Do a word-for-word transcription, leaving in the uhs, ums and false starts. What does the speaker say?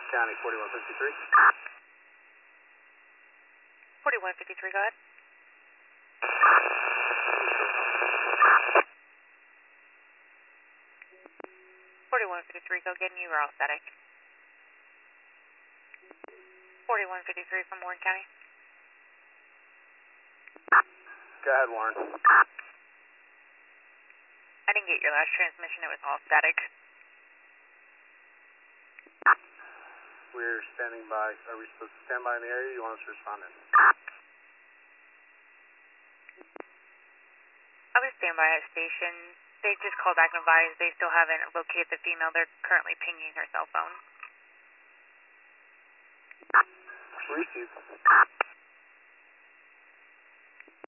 County forty-one fifty-three. forty-one fifty-three, go ahead. forty-one fifty-three, go get you, you're all static. forty-one fifty-three from Warren County. Go ahead, Warren. I didn't get your last transmission, it was all static. We're standing by. Are we supposed to stand by in the area? You want us to respond in? I would stand by at station. They just called back and advised they still haven't located the female. They're currently pinging her cell phone. Received.